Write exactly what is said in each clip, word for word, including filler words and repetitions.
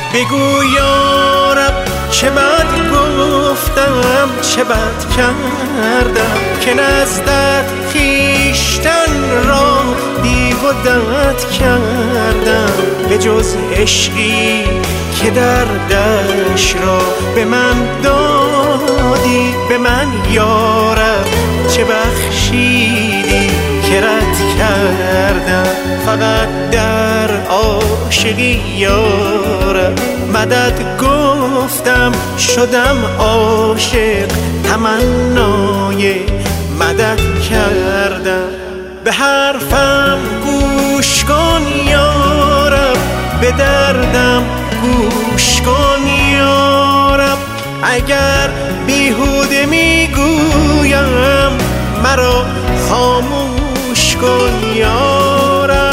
بگو یا رب چه بد گفتم، چه بد کردم که نزدت خویشتن را بیهدت کردم. به جز عشقی که دردش را به من دادی، به من یا رب چه بخشیدی که رد کردم. فقط در عاشقی یا رب مدد گفتم، شدم عاشق، تمنای مدد کردم. به حرفم گوش کن یا رب، به دردم گوش کن یا رب. اگر بیهوده میگویم مرا خاموش کن یا رب.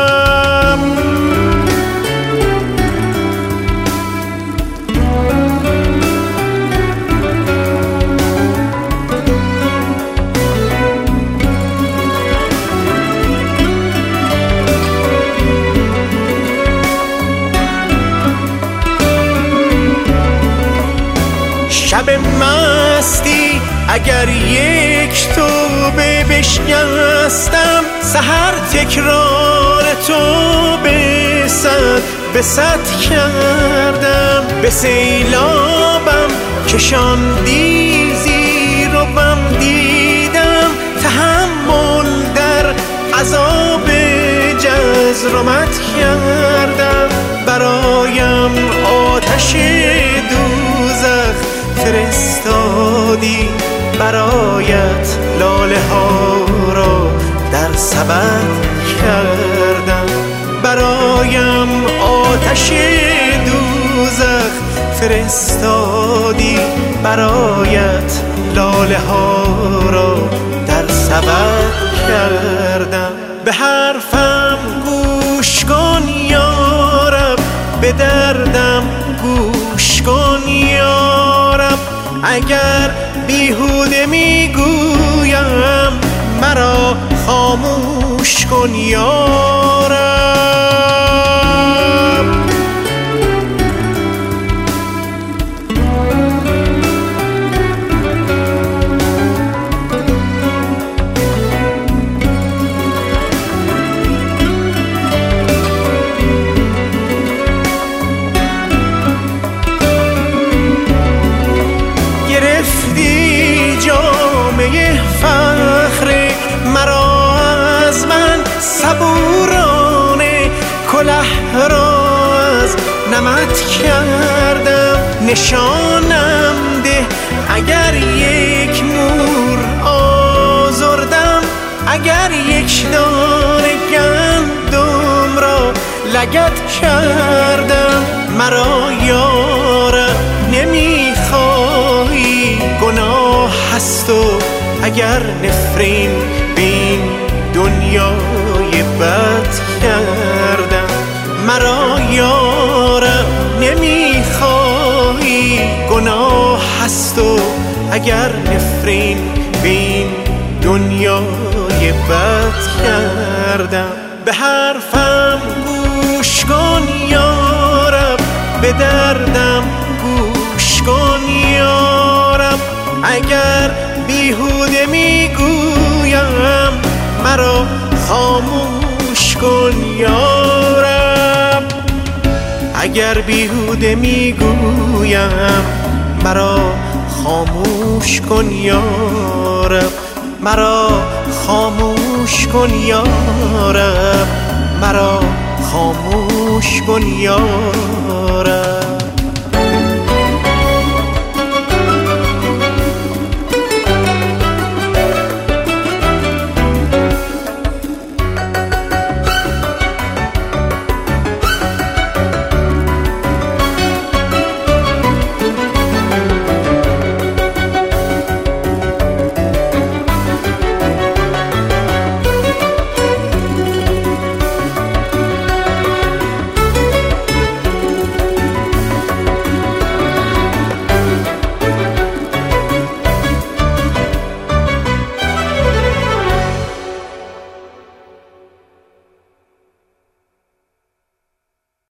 شب مستی اگر یک توبه بشکستم، سحر تکرار توبه صد به صد کردم. به سیلابم کشاندی زیر و بم دیدم، تحمل در عذاب جزرمت کردم. برایم آتش دوزخ فرستادی، برایت لاله ها را در سبد کردم. برایم آتش دوزخ فرستادی، برایت لاله ها را در سبد کردم. به حرفم گوش کن یا رب، به دردم گوش کن یا رب. اگر بیهوده میگویم مرا خاموش کن یا رب. گرفتی جامعه فخر مرا از من، صبورانه کله را از نمت کردم. نشانم ده اگر یک مور آزردم، اگر یک دانه گندم را لگد کردم. مرا یا رب نمیخواهی، گناه هست و اگر نفرین بین دنیای بد کردم. مرا یا رب نمیخواهی، گناه هست و اگر نفرین بین دنیای بد کردم. به حرفم گوش کن یا رب، به دردم گوش کن یا رب. اگر بیهوده میگویم مرا خاموش کن یا رب. اگر بیهوده میگویم مرا خاموش کن یا رب. مرا خاموش کن یا رب، مرا خاموش کن یا